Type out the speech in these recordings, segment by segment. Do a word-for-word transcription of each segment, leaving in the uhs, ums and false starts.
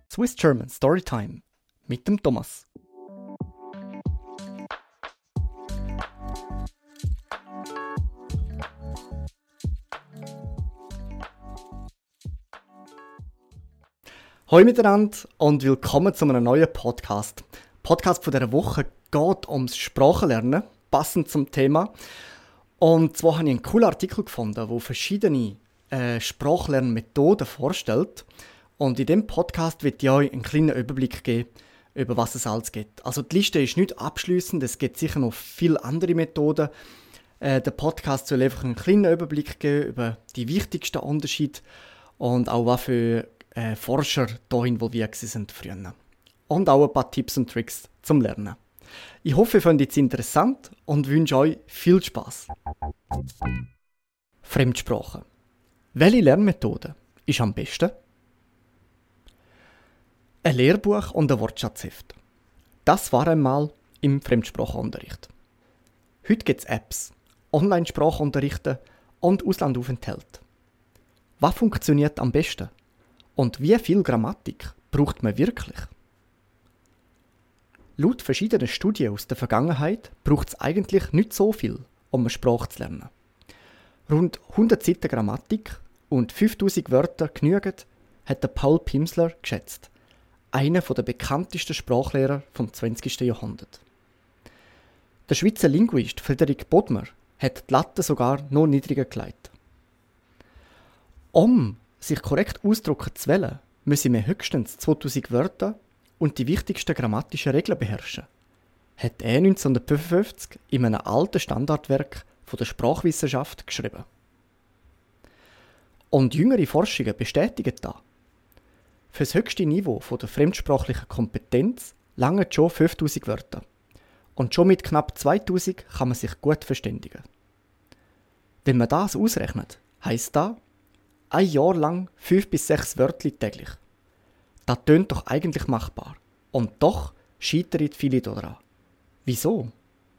Swiss German Storytime mit dem Thomas. Hallo miteinander und willkommen zu einem neuen Podcast. Der Podcast von dieser Woche geht ums Sprachenlernen, passend zum Thema. Und zwar habe ich einen coolen Artikel gefunden, der verschiedene äh, Sprachlernmethoden vorstellt. Und in diesem Podcast wird ich euch einen kleinen Überblick geben, über was es alles gibt. Also die Liste ist nicht abschliessend, es gibt sicher noch viele andere Methoden. Äh, der Podcast soll einfach einen kleinen Überblick geben über die wichtigsten Unterschiede und auch was für äh, Forscher hier involviert sind früher. Und auch ein paar Tipps und Tricks zum Lernen. Ich hoffe, ihr findet es interessant und wünsche euch viel Spaß. Fremdsprache. Welche Lernmethode ist am besten? Ein Lehrbuch und ein Wortschatzheft. Das war einmal im Fremdsprachenunterricht. Heute gibt es Apps, Online-Sprachunterrichte und Auslandaufenthalte. Was funktioniert am besten? Und wie viel Grammatik braucht man wirklich? Laut verschiedenen Studien aus der Vergangenheit braucht es eigentlich nicht so viel, um eine Sprache zu lernen. Rund hundert Seiten Grammatik und fünftausend Wörter genügen, hat der Paul Pimsleur geschätzt, einer der bekanntesten Sprachlehrer vom zwanzigsten Jahrhundert. Der Schweizer Linguist Frederik Bodmer hat die Latte sogar noch niedriger gelegt. Um sich korrekt ausdrücken zu wollen, müssen wir höchstens zweitausend Wörter und die wichtigsten grammatischen Regeln beherrschen, hat er neunzehnhundertfünfundfünfzig in einem alten Standardwerk von der Sprachwissenschaft geschrieben. Und jüngere Forschungen bestätigen das. Für das höchste Niveau der fremdsprachlichen Kompetenz langen schon fünftausend Wörter. Und schon mit knapp zweitausend kann man sich gut verständigen. Wenn man das ausrechnet, heisst das, ein Jahr lang fünf bis sechs Wörter täglich. Das tönt doch eigentlich machbar. Und doch scheitern viele daran. Wieso?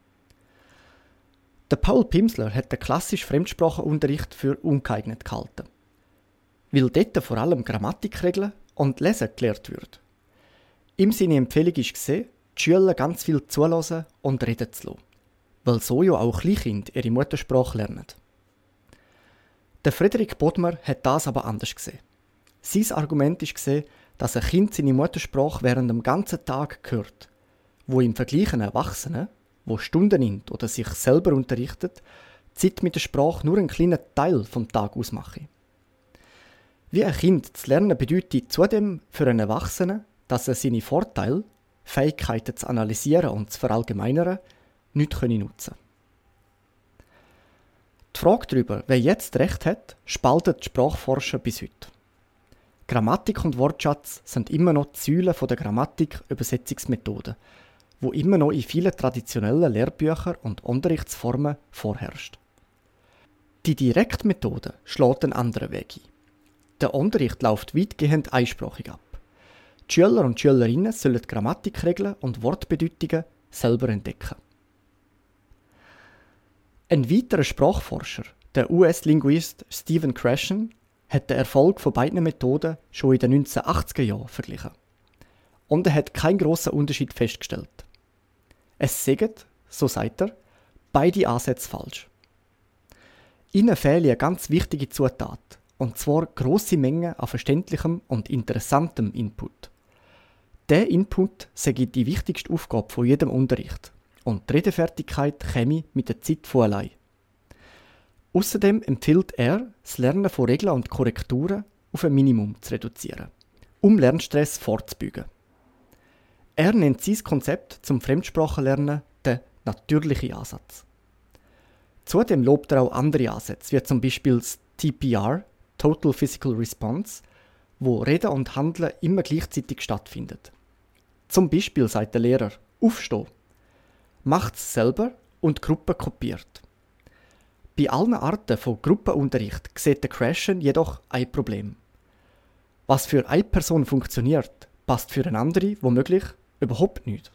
Der Paul Pimsleur hat den klassischen Fremdsprachenunterricht für ungeeignet gehalten. Weil dort vor allem Grammatikregeln und Lesen gelehrt wird. Ihm seine Empfehlung war, die Schüler ganz viel zuhören und reden zu lassen. Weil so ja auch Kleinkinder ihre Muttersprache lernen. Der Frederik Bodmer hat das aber anders gesehen. Sein Argument war, dass ein Kind seine Muttersprache während dem ganzen Tag hört, wo im Vergleich einen Erwachsenen, der Stunden nimmt oder sich selber unterrichtet, die Zeit mit der Sprache nur einen kleinen Teil vom Tag ausmache. Wie ein Kind zu lernen bedeutet zudem für einen Erwachsenen, dass er seine Vorteile, Fähigkeiten zu analysieren und zu verallgemeinern, nicht nutzen kann. Die Frage darüber, wer jetzt Recht hat, spaltet die Sprachforscher bis heute. Grammatik und Wortschatz sind immer noch die Säulen der Grammatik-Übersetzungsmethoden, wo immer noch in vielen traditionellen Lehrbüchern und Unterrichtsformen vorherrscht. Die Direktmethode schlägt einen anderen Weg ein. Der Unterricht läuft weitgehend einsprachig ab. Die Schüler und Schülerinnen sollen die Grammatikregeln und Wortbedeutungen selber entdecken. Ein weiterer Sprachforscher, der U S-Linguist Stephen Krashen, hat den Erfolg von beiden Methoden schon in den neunzehnhundertachtziger Jahren verglichen. Und er hat keinen grossen Unterschied festgestellt. Es sagen, so sagt er, beide Ansätze falsch. Ihnen fehlt eine ganz wichtige Zutat, und zwar grosse Mengen an verständlichem und interessantem Input. Dieser Input sei die wichtigste Aufgabe von jedem Unterricht, und die Redefertigkeit käme mit der Zeit von allein. Außerdem empfiehlt er, das Lernen von Regeln und Korrekturen auf ein Minimum zu reduzieren, um Lernstress vorzubeugen. Er nennt sein Konzept zum Fremdsprachenlernen den natürlichen Ansatz. Zudem lobt er auch andere Ansätze, wie zum Beispiel das T P R, Total Physical Response, wo Reden und Handeln immer gleichzeitig stattfindet. Zum Beispiel sagt der Lehrer, aufstehen, macht es selber und die Gruppe kopiert. Bei allen Arten von Gruppenunterricht sieht der Krashen jedoch ein Problem. Was für eine Person funktioniert, passt für eine andere womöglich überhaupt nicht.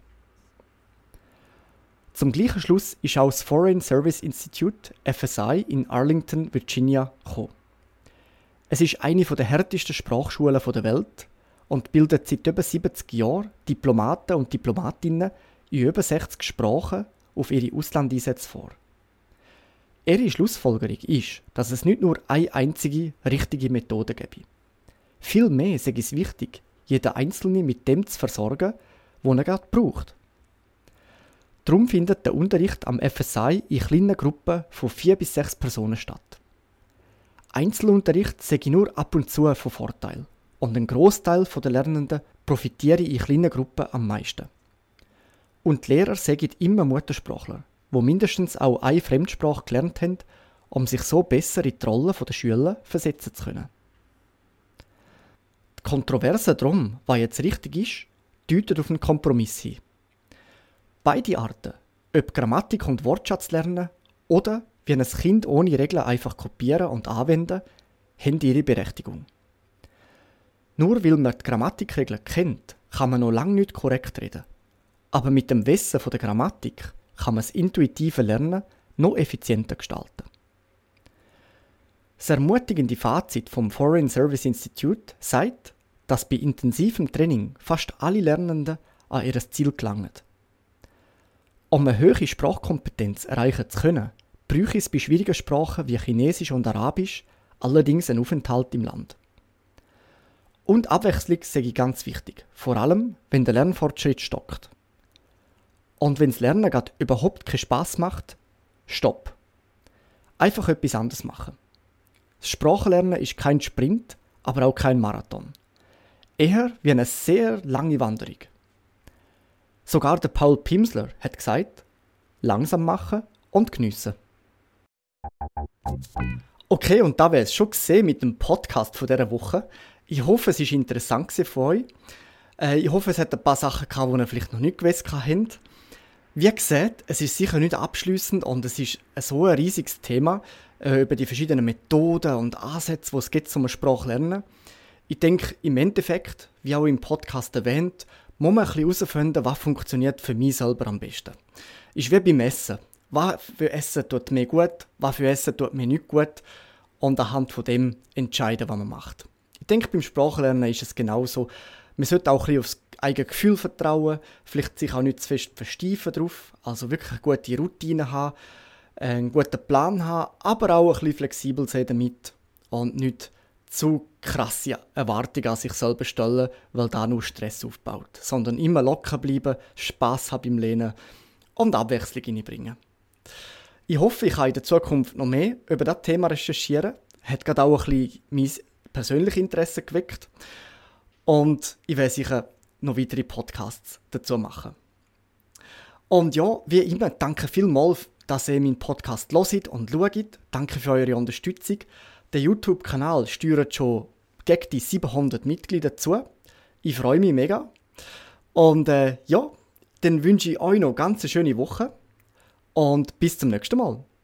Zum gleichen Schluss ist auch das Foreign Service Institute F S I in Arlington, Virginia, gekommen. Es ist eine der härtesten Sprachschulen der Welt und bildet seit über siebzig Jahren Diplomaten und Diplomatinnen in über sechzig Sprachen auf ihre Auslandeinsätze vor. Ihre Schlussfolgerung ist, dass es nicht nur eine einzige richtige Methode gäbe. Vielmehr ist es wichtig, jeden Einzelnen mit dem zu versorgen, was er gerade braucht. Darum findet der Unterricht am F S I in kleinen Gruppen von vier bis sechs Personen statt. Einzelunterricht sehe ich nur ab und zu von Vorteil und ein Großteil der Lernenden profitiere in kleinen Gruppen am meisten. Und die Lehrer sagen immer Muttersprachler, die mindestens auch eine Fremdsprache gelernt haben, um sich so besser in die Rolle der Schüler versetzen zu können. Die Kontroverse darum, was jetzt richtig ist, deutet auf einen Kompromiss hin. Beide Arten, ob Grammatik und Wortschatz lernen oder wie ein Kind ohne Regeln einfach kopieren und anwenden, haben ihre Berechtigung. Nur weil man die Grammatikregeln kennt, kann man noch lange nicht korrekt reden. Aber mit dem Wissen von der Grammatik kann man das intuitive Lernen noch effizienter gestalten. Das ermutigende Fazit vom Foreign Service Institute sagt, dass bei intensivem Training fast alle Lernenden an ihr Ziel gelangen. Um eine hohe Sprachkompetenz erreichen zu können, bräuchte es bei schwierigen Sprachen wie Chinesisch und Arabisch allerdings einen Aufenthalt im Land. Und Abwechslung sehe ich ganz wichtig, vor allem wenn der Lernfortschritt stockt. Und wenn das Lernen gerade überhaupt keinen Spass macht, stopp. Einfach etwas anderes machen. Das Sprachenlernen ist kein Sprint, aber auch kein Marathon. Eher wie eine sehr lange Wanderung. Sogar der Paul Pimsler hat gesagt, langsam machen und geniessen. Okay, und da wäre es schon gesehen mit dem Podcast von dieser Woche. Ich hoffe, es war interessant für euch. Äh, ich hoffe, es hat ein paar Sachen gehabt, die ihr vielleicht noch nicht gewusst habt. Wie gesagt, es ist sicher nicht abschliessend und es ist so ein riesiges Thema äh, über die verschiedenen Methoden und Ansätze, die es gibt, um eine Sprache zu lernen. Ich denke, im Endeffekt, wie auch im Podcast erwähnt, muss man ein bisschen herausfinden, was funktioniert für mich selber am besten. Ist wie beim Essen. Was für Essen tut mir gut, was für Essen tut mir nicht gut und anhand von dem entscheiden, was man macht. Ich denke, beim Sprachenlernen ist es genauso. Man sollte auch ein bisschen aufs eigene Gefühl vertrauen, vielleicht sich auch nicht zu fest versteifen drauf, also wirklich eine gute Routine haben, einen guten Plan haben, aber auch ein bisschen flexibel sein damit und nicht zu krasse Erwartungen an sich selber stellen, weil da nur Stress aufbaut, sondern immer locker bleiben, Spass haben beim Lernen und Abwechslung reinbringen. Ich hoffe, ich kann in der Zukunft noch mehr über das Thema recherchieren. Hat gerade auch ein bisschen mein persönliches Interesse geweckt. Und ich werde sicher noch weitere Podcasts dazu machen. Und ja, wie immer, danke vielmals, dass ihr meinen Podcast hört und schaut. Danke für eure Unterstützung. Der YouTube-Kanal steuert schon gegen die siebenhundert Mitglieder zu. Ich freue mich mega. Und äh, ja, dann wünsche ich euch noch eine ganz schöne Woche. Und bis zum nächsten Mal.